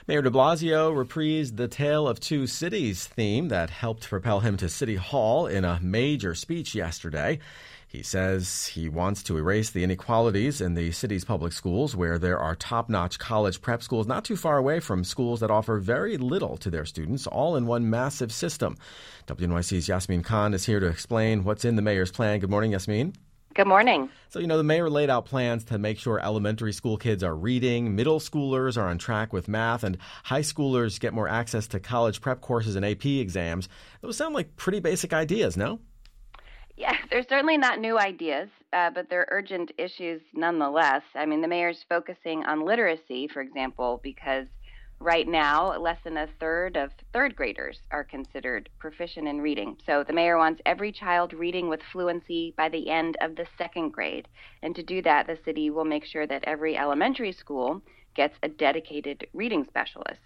Mayor de Blasio reprised the Tale of Two Cities theme that helped propel him to City Hall in a major speech yesterday. He says he wants to erase the inequalities in the city's public schools, where there are top-notch college prep schools not too far away from schools that offer very little to their students, all in one massive system. WNYC's Yasmin Khan is here to explain what's in the mayor's plan. Good morning, Yasmin. Good morning. So, the mayor laid out plans to make sure elementary school kids are reading, middle schoolers are on track with math, and high schoolers get more access to college prep courses and AP exams. Those sound like pretty basic ideas, no? Yeah, they're certainly not new ideas, but they're urgent issues nonetheless. The mayor's focusing on literacy, for example, because right now, less than a third of third graders are considered proficient in reading. So the mayor wants every child reading with fluency by the end of the second grade. And to do that, the city will make sure that every elementary school gets a dedicated reading specialist.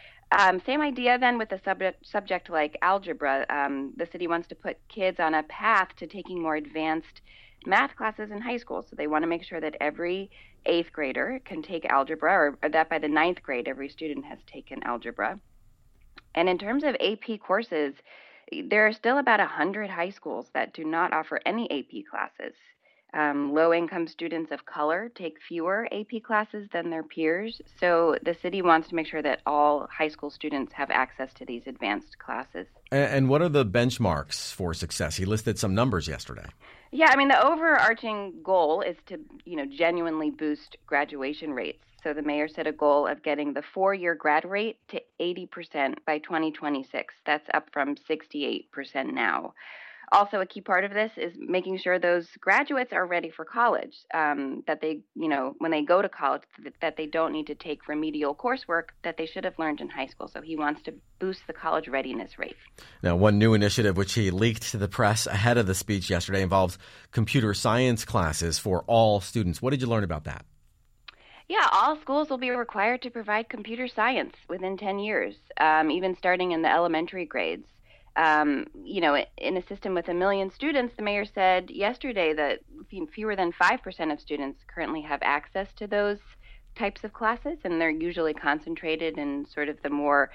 Same idea then with a subject like algebra. The city wants to put kids on a path to taking more advanced math classes in high school. So they want to make sure that every 8th grader can take algebra, or that by the 9th grade, every student has taken algebra. And in terms of AP courses, there are still about 100 high schools that do not offer any AP classes. Low-income students of color take fewer AP classes than their peers, so the city wants to make sure that all high school students have access to these advanced classes. And what are the benchmarks for success? He listed some numbers yesterday. Yeah, the overarching goal is to, genuinely boost graduation rates. So the mayor set a goal of getting the 4-year grad rate to 80% by 2026. That's up from 68% now. Also, a key part of this is making sure those graduates are ready for college, that they, when they go to college, that they don't need to take remedial coursework that they should have learned in high school. So he wants to boost the college readiness rate. Now, one new initiative which he leaked to the press ahead of the speech yesterday involves computer science classes for all students. What did you learn about that? Yeah, all schools will be required to provide computer science within 10 years, even starting in the elementary grades. In a system with 1 million students, the mayor said yesterday that fewer than 5% of students currently have access to those types of classes, and they're usually concentrated in sort of the more,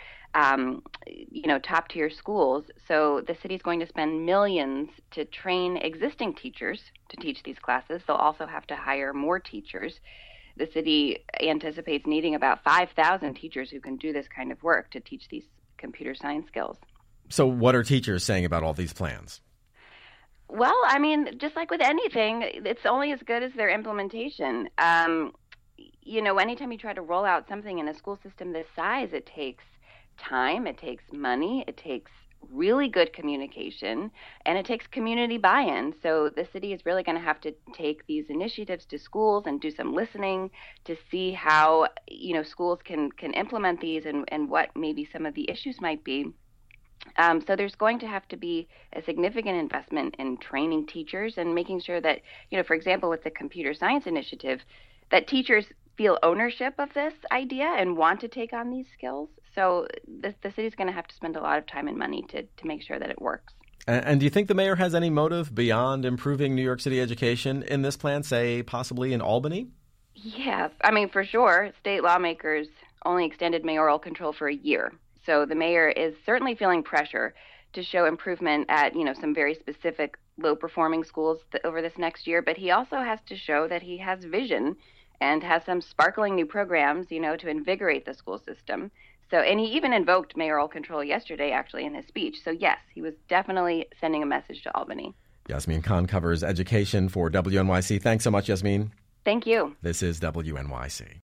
top-tier schools. So the city's going to spend millions to train existing teachers to teach these classes. They'll also have to hire more teachers. The city anticipates needing about 5,000 teachers who can do this kind of work to teach these computer science skills. So what are teachers saying about all these plans? Well, just like with anything, it's only as good as their implementation. Anytime you try to roll out something in a school system this size, it takes time, it takes money, it takes really good communication, and it takes community buy-in. So the city is really going to have to take these initiatives to schools and do some listening to see how, schools can implement these and what maybe some of the issues might be. So there's going to have to be a significant investment in training teachers and making sure that, for example, with the computer science initiative, that teachers feel ownership of this idea and want to take on these skills. So the city's going to have to spend a lot of time and money to make sure that it works. And do you think the mayor has any motive beyond improving New York City education in this plan, say possibly in Albany? Yeah, for sure. State lawmakers only extended mayoral control for a year. So the mayor is certainly feeling pressure to show improvement at, some very specific low-performing schools over this next year. But he also has to show that he has vision and has some sparkling new programs, to invigorate the school system. And he even invoked mayoral control yesterday, actually, in his speech. So, yes, he was definitely sending a message to Albany. Yasmin Khan covers education for WNYC. Thanks so much, Yasmin. Thank you. This is WNYC.